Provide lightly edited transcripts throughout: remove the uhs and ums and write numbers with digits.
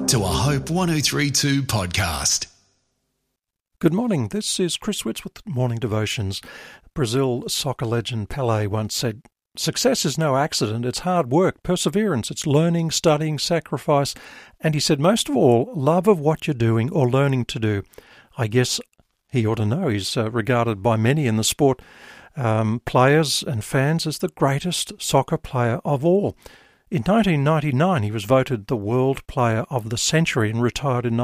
to a Hope 1032 podcast. Good morning, this is Chris Witts with Morning Devotions. Brazil soccer legend Pelé once said, "Success is no accident, it's hard work, perseverance, it's learning, studying, sacrifice, and," he said, "most of all, love of what you're doing or learning to do." I guess he ought to know. He's regarded by many in the sport, players and fans, as the greatest soccer player of all. In 1999, he was voted the World Player of the Century and retired in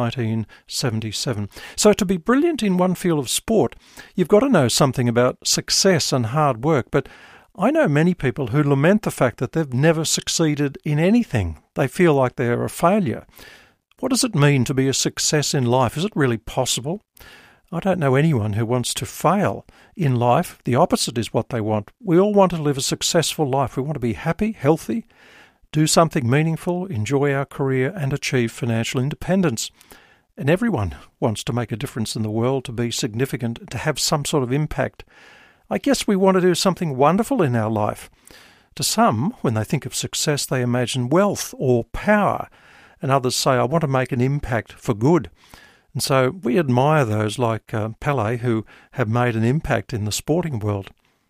1977. So to be brilliant in one field of sport, you've got to know something about success and hard work. But I know many people who lament the fact that they've never succeeded in anything. They feel like they're a failure. What does it mean to be a success in life? Is it really possible? I don't know anyone who wants to fail in life. The opposite is what they want. We all want to live a successful life. We want to be happy, healthy, do something meaningful, enjoy our career, and achieve financial independence. And everyone wants to make a difference in the world, to be significant, to have some sort of impact. I guess we want to do something wonderful in our life. To some, when they think of success, they imagine wealth or power, and others say, "I want to make an impact for good." And so we admire those like Pelé who have made an impact in the sporting world.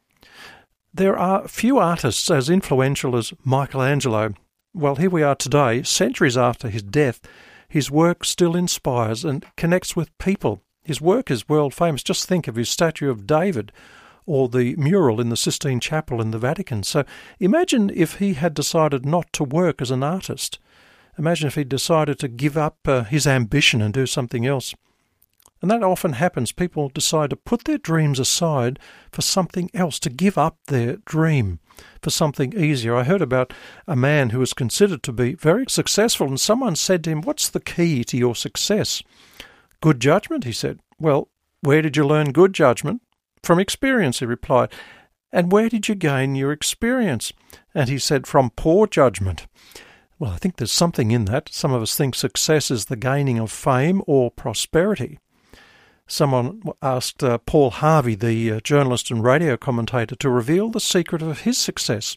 There are few artists as influential as Michelangelo. Well, here we are today, centuries after his death. His work still inspires and connects with people. His work is world famous. Just think of his statue of David or the mural in the Sistine Chapel in the Vatican. So imagine if he had decided not to work as an artist. Imagine if he decided to give up his ambition and do something else. And that often happens. People decide to put their dreams aside for something else, to give up their dream for something easier. I heard about a man who was considered to be very successful, and someone said to him, "What's the key to your success?" "Good judgment," he said. "Well, where did you learn good judgment?" "From experience," he replied. "And where did you gain your experience?" And he said, "From poor judgment." Well, I think there's something in that. Some of us think success is the gaining of fame or prosperity. Someone asked Paul Harvey, the journalist and radio commentator, to reveal the secret of his success.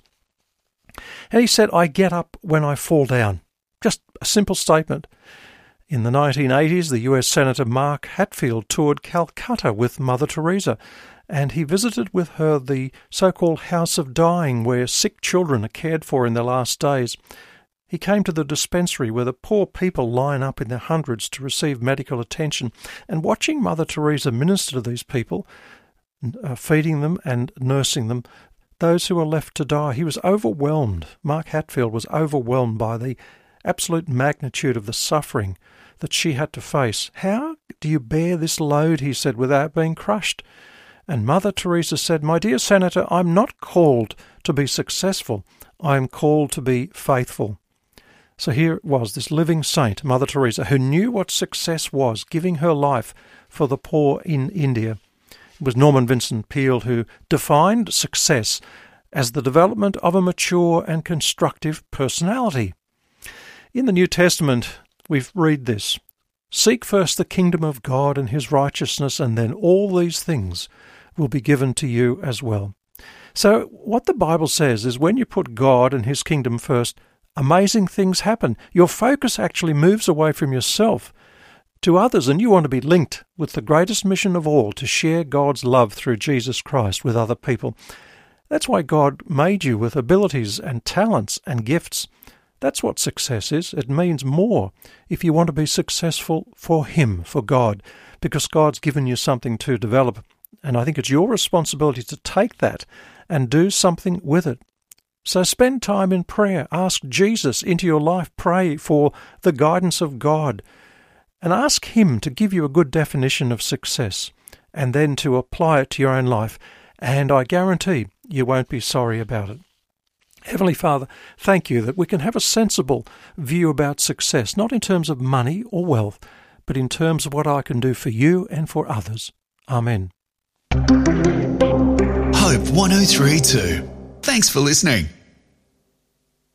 And he said, "I get up when I fall down." Just a simple statement. In the 1980s, the US Senator Mark Hatfield toured Calcutta with Mother Teresa, and he visited with her the so-called House of Dying, where sick children are cared for in their last days. He came to the dispensary where the poor people line up in their hundreds to receive medical attention, and watching Mother Teresa minister to these people, feeding them and nursing them, those who were left to die, he was overwhelmed. Mark Hatfield was overwhelmed by the absolute magnitude of the suffering that she had to face. "How do you bear this load," he said, "without being crushed?" And Mother Teresa said, "My dear Senator, I'm not called to be successful. I am called to be faithful." So here it was, this living saint, Mother Teresa, who knew what success was, giving her life for the poor in India. It was Norman Vincent Peale who defined success as the development of a mature and constructive personality. In the New Testament, we read this: "Seek first the kingdom of God and his righteousness, and then all these things will be given to you as well." So what the Bible says is when you put God and his kingdom first, amazing things happen. Your focus actually moves away from yourself to others, and you want to be linked with the greatest mission of all, to share God's love through Jesus Christ with other people. That's why God made you with abilities and talents and gifts. That's what success is. It means more if you want to be successful for him, for God, because God's given you something to develop. And I think it's your responsibility to take that and do something with it. So spend time in prayer. Ask Jesus into your life. Pray for the guidance of God. And ask him to give you a good definition of success and then to apply it to your own life. And I guarantee you won't be sorry about it. Heavenly Father, thank you that we can have a sensible view about success, not in terms of money or wealth, but in terms of what I can do for you and for others. Amen. Hope 1032. Thanks for listening.